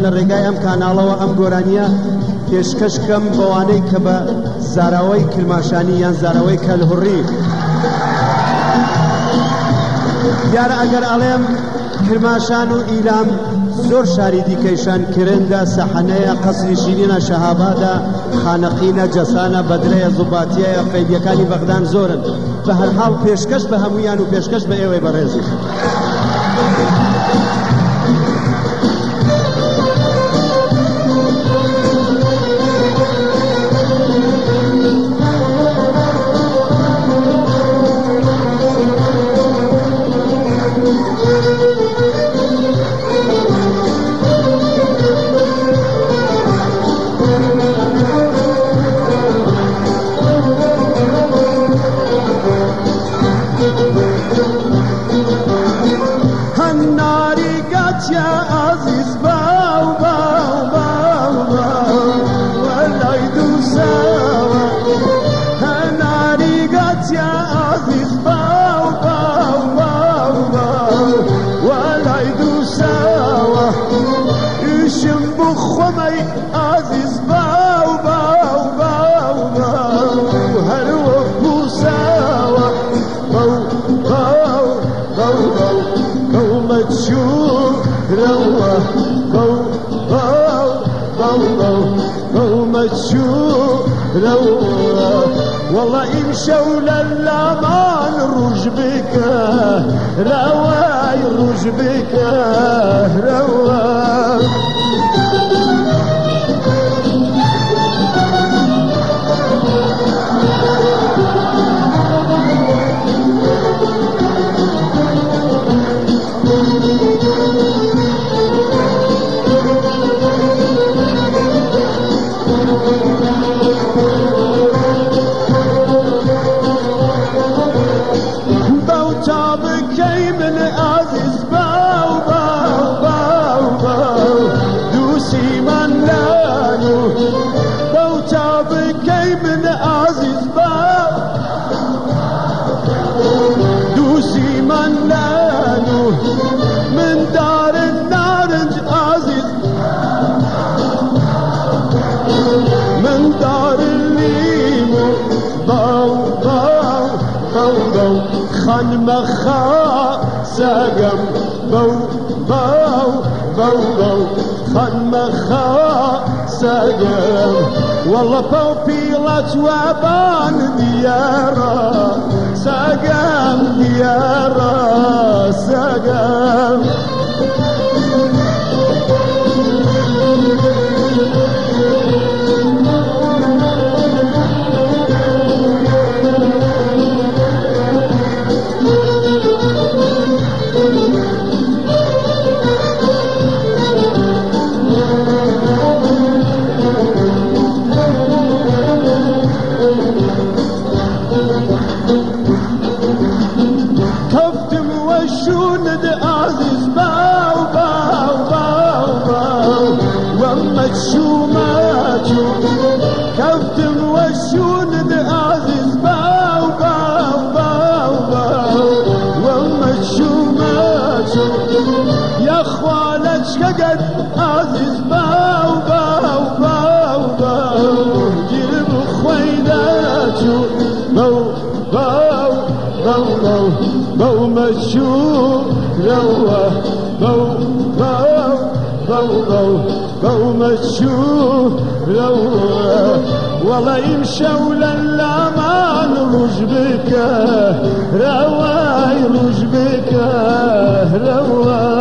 لە ڕێگای ئەم کاناڵەوە ئەم گۆرانیە پێشکەشکەم بەوانەی کە بە زاراوەی کرماشانی یان زاراوەی کەلهوڕی دیارە ئەگەر ئەڵێم کرماشان و ئیلام زۆر شاری دیکەیشان کرنگە سەحەنەیە قەسری شیرینە شەهابادە خانەقینە جەسانە بەدرەیە زوباتیەیە قەیدیەکانی بەغدان زۆرن بە هەرحاڵ پێشکەش بە هەمویان و پێشکەش بە ئێوەی بەڕێزی والله امشوا للامان روج بك رواي روج بك رواي مخا ساقم بو بو بو بو خن مخا ساقم والله بو بيلات وابان ديارا ساقم ديارا ساقم كفتم وشون عزيز باو باو باو باو ومشوماتو يا خوالك شقد عزيز باو باو باو باو جيب خويناتو باو باو باو باو باو مشو روى باو باو باو باو باو مشو روى والله يمشوا للامان روج بك رواي روج بك رواي